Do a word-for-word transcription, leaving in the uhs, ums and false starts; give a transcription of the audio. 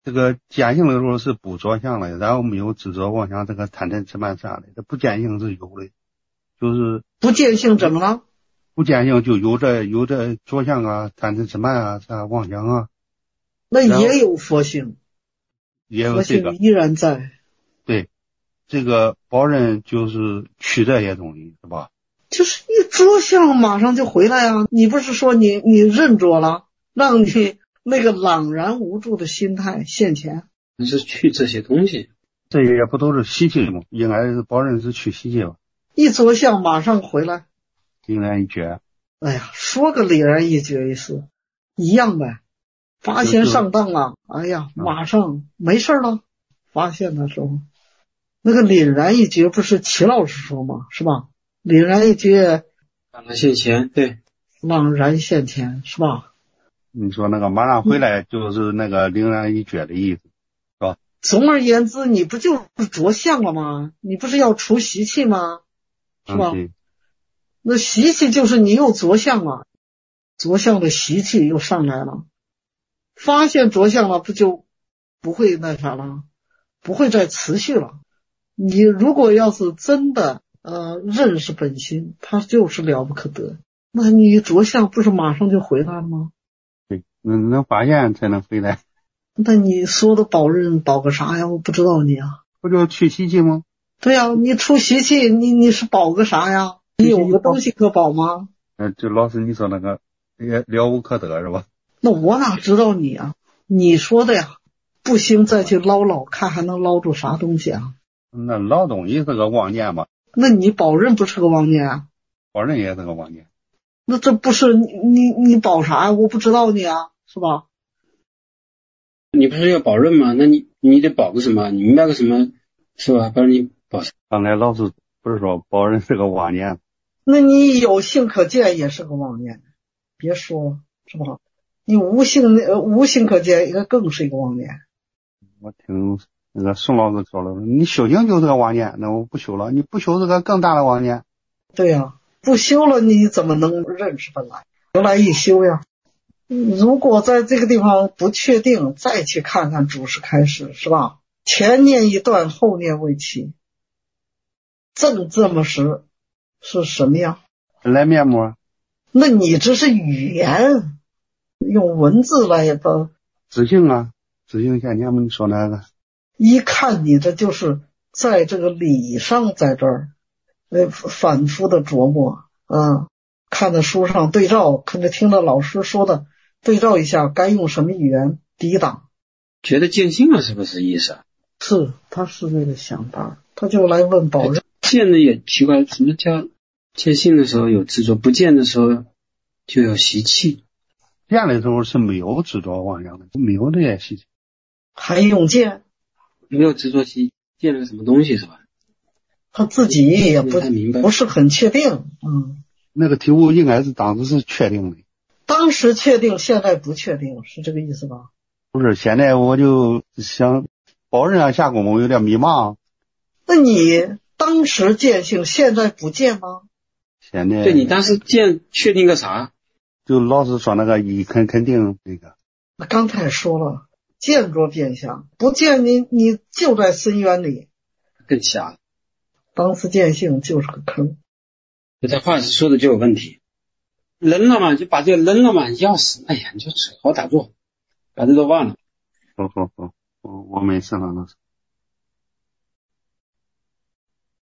这个见性的时候是不着相的，然后没有执着妄想，这个贪嗔痴慢啥的，这不见性是有的，就是不见性怎么了？ 不见性就有着有着着相啊，贪嗔痴慢啊，啥妄想啊， 那也有佛性， 也有佛这个性依然在。 对，这个保人就是取这些东西是吧？ 就是一着相马上就回来啊！你不是说你你认着了，让你那个朗然无助的心态现前？ 那是去这些东西， 这也不都是习气吗？应该是保人是去习气吧？ 一着相马上回来， 凛然一觉。 哎呀，说个凛然一觉一事，一样呗。发现上当了，哎呀，马上没事了。发现的时候，那个凛然一觉不是齐老师说吗？是吧？凛然一觉， 朗然现前，对， 朗然现前，是吧？ 你说那个马上回来就是那个凛然一觉的意思，是吧？ 总而言之，你不就是着相了吗？你不是要除习气吗？是吧？ 嗯， 那习气就是你又着相了，着相的习气又上来了，发现着相了，不就不会那啥了，不会再持续了。你如果要是真的呃认识本心，它就是了不可得，那你着相不是马上就回来了吗？ 对，能能发现才能回来。 那你说的保任保个啥呀？我不知道你啊。 不就去习气吗？ 对呀、啊，你出习气，你你是保个啥呀？你有个东西可保吗？ 呃，就老师你说那个也了无可得是吧？ 那我哪知道你啊？你说的呀，不行再去捞捞，看还能捞住啥东西啊？ 那老东西是个妄念嘛？ 那你保任不是个妄念啊？ 保人也是个妄念。 那这不是你你你保啥呀？我不知道你啊，是吧？ 你不是要保任吗？那你你得保个什么？你明白个什么，是吧？不然你保啥？ 刚才老师不是说保人是个妄念？ 那你有性可见也是个妄念，别说是吧？你无性呃无性可见，应该更是一个妄念。 我听那个宋老师说了，你修行就是个妄念，那我不修了，你不修是个更大的妄念。 对呀、啊，不修了你怎么能认识本来？原来一修呀。如果在这个地方不确定，再去看看主事开始，是吧？前念一断，后念未起，正这么时是什么样？ 本来面目。 那你这是语言，用文字来的知性啊，知性现前嘛，你说那个， 一看你这就是在这个理上，在这儿呃反复的琢磨啊，看着书上对照，看着听着老师说的对照一下，该用什么语言抵挡。 觉得见性了是不是意思啊？ 是，他是那个想法，他就来问保任。 见的也奇怪，什么叫见性的时候有执着，不见的时候就有习气？ 见的时候是没有执着妄想的，没有这些习气。 还用见？ 没有执着习，见了什么东西是吧？ 他自己也不太明白， 不是很确定。嗯， 那个体悟应该是当时是确定的。 当时确定，现在不确定，是这个意思吧？ 不是，现在我就想保人啊下功夫有点迷茫。 那你当时见性，现在不见吗？ 现在对，你当时见确定个啥？ 就老师说那个一肯肯定那个。 那刚才说了，见着变相，不见你你就在深渊里， 更瞎了。 当时见性就是个坑。 这在话是说的就有问题，扔了嘛，就把这个扔了嘛，要死，哎呀，你就好打坐，把这都忘了。 好好好，我我没事了，老师。